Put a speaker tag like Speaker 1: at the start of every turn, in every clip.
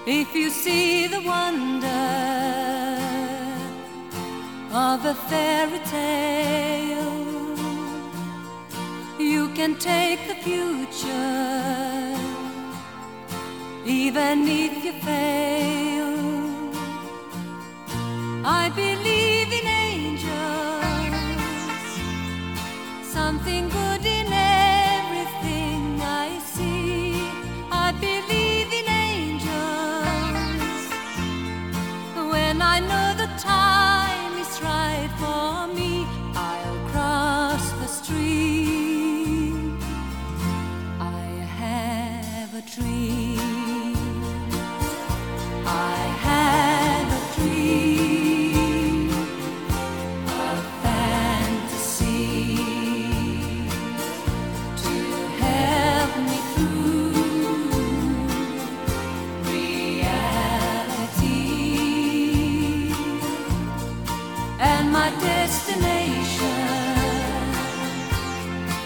Speaker 1: If you see the wonder of a fairy tale, you can take the future, even if you fail. I believe in angels, something good in everything I see. I believe in angels when I know the time is right for me. I'll cross the street. I have a dream. I have a dream, a fantasy to help me through reality, and my destination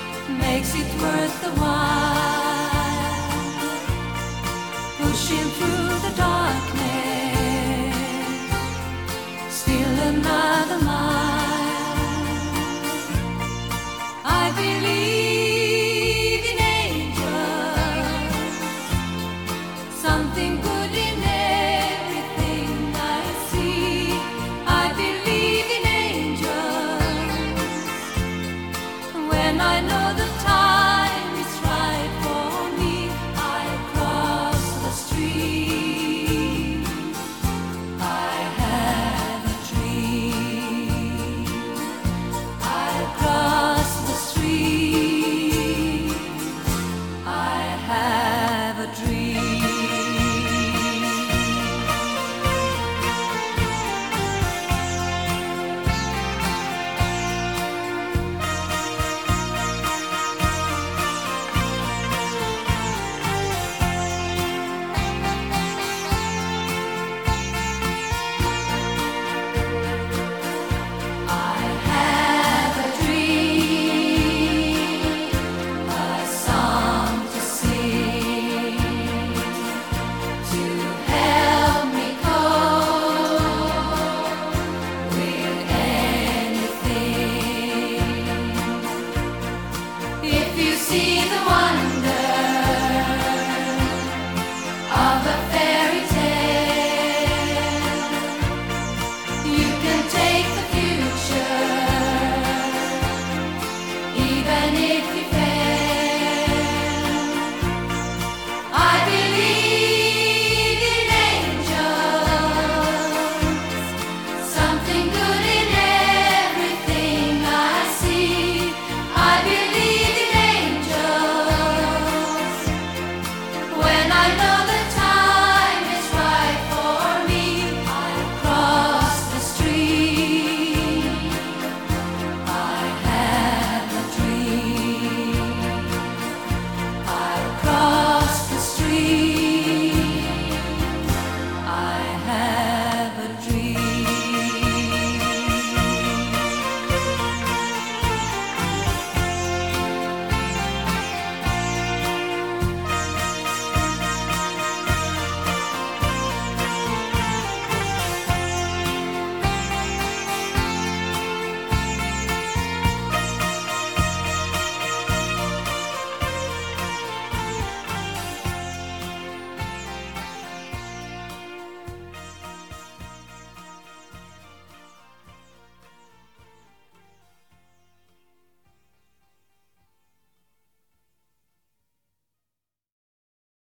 Speaker 1: makes it worth the while, pushing through